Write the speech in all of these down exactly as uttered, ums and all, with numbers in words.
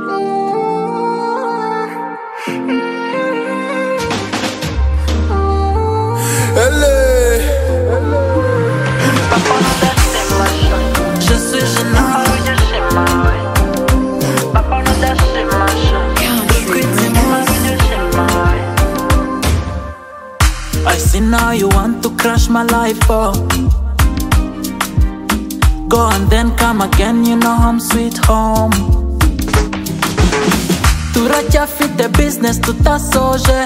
Je suis gênant. I see now you want to crash my life, oh. Go and then come again, you know I'm sweet home. Turacyafite business tutasoje,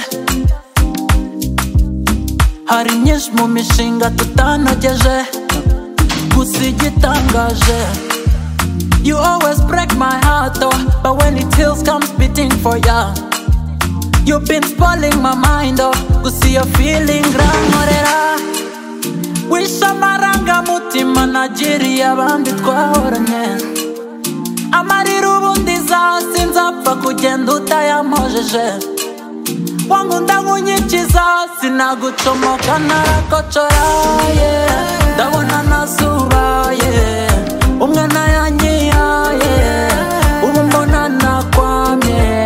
hari myinshi mu mishinga tutanogeje, gusa igitangaje you always break my heart, oh. But when it heals, come spitting for ya. You've been spoiling my mind, oh. Gusa iyo feeling rankorera, wishe amarangamutima nagiriye abandi twahoranye. Amarira ubundi zasi nzapfa kugenda utayamojeje. Wankunda nkunyikiza sinagucomoka narakocora, yeah. Ndabona nasubaye umwana yanyihaye, ubu mbona nakwamye.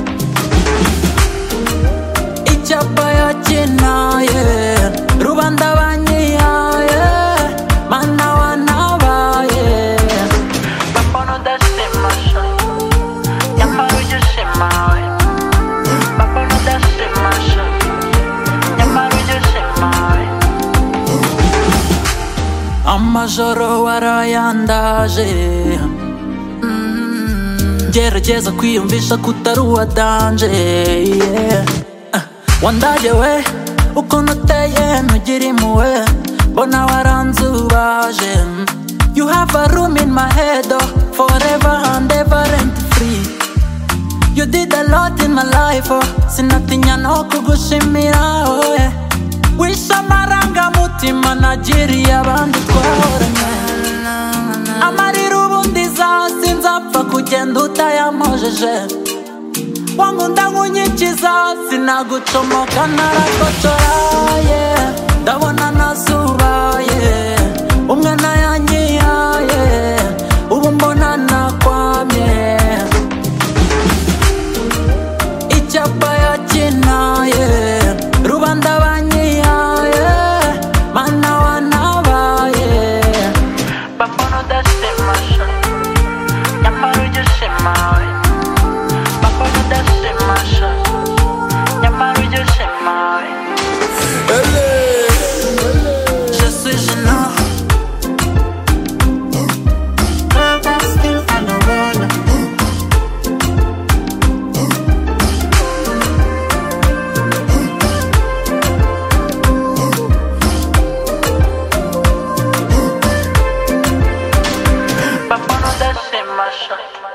Icyapa yakinaye, rubanda banyihaye, mana wanabaye. Bapona udashimasha, nyamara ujyushimawe. Bapona udashimasha, nyamara ujyushimawe. Amajoro warayandaje, gerageza kwiyumvisha kutari uwa danje, yeah. uh, Wandaje we, ukuntu uteye ntugira impuhwe, mbona waranzubaje. You have a room in my head, oh, forever and ever rent free. You did a lot in my life, oh, sinatinya no kugushimira, oh, yeah. Wishe amarangamutima nagiriye abandi twahoranye. Amarira ubundi zasi nzapfa kugenda utayamojeje. Wankunda nkunyikiza sinagucomoka narakocora, yeah. Ndabona nasubaye umwana yanyihaye, ubu mbona nakwamye. Icyapa yakinaye, rubanda banyihaye, mana wanabaye. Bapona udashimasha, nyamara ujyushimawe. Bapona udashimasha, nyamara ujyushimawe. Je suis gênant. Bapona udashimasha.